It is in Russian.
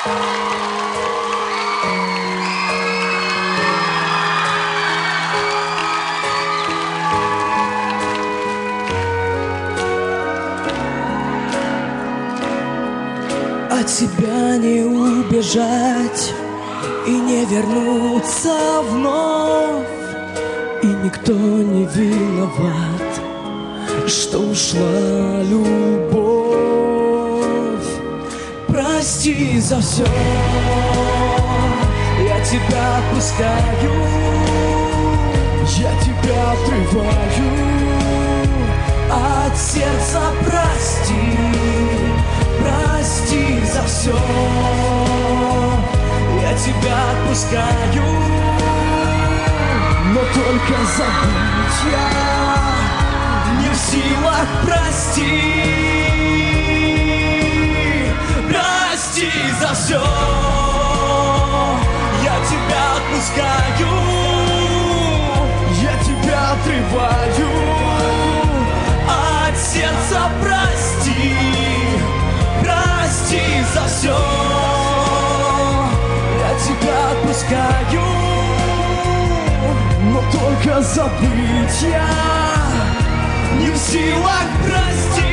От тебя не убежать и не вернуться вновь, и никто не виноват, что ушла любовь. Прости за все, я тебя отпускаю, я тебя отрываю от сердца. Прости, прости за все, я тебя отпускаю, но только забыть я не в силах. Прости, прости за все, я тебя отпускаю, я тебя отрываю от сердца. Прости, прости за все, я тебя отпускаю, но только забыть я не в силах. Прости.